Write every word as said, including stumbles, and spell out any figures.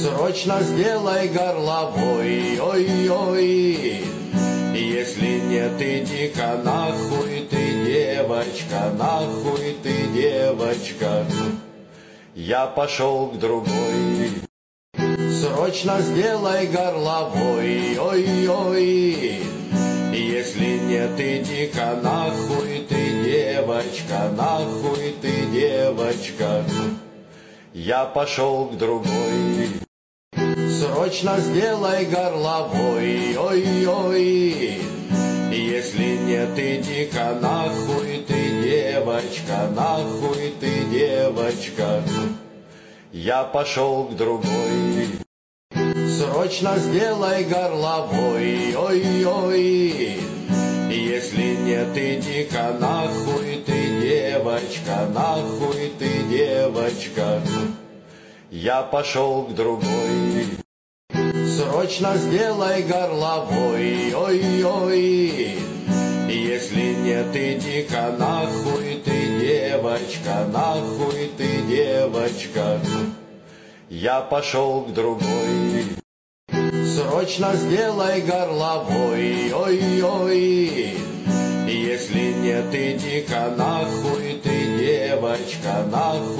Срочно сделай горловой, ой-ой. Если нет, иди-ка нахуй ты, девочка, нахуй ты, девочка. Я пошел к другой. Срочно сделай горловой, ой-ой. Если нет, иди-ка нахуй ты, девочка, нахуй ты, девочка. Я пошел к другой. Срочно сделай горловой, ой-ой. Если нет, иди-ка нахуй ты, девочка, нахуй ты, девочка. Я пошел к другой. Срочно сделай горловой, ой-ой. Если нет, иди-ка нахуй ты, девочка, нахуй ты, девочка. Я пошел к другой. Срочно сделай горловой, ой-ой. Если нет, иди-ка нахуй ты, девочка, нахуй ты, девочка. Я пошел к другой. Срочно сделай горловой, ой-ой. Если нет, иди-ка нахуй ты, девочка, нахуй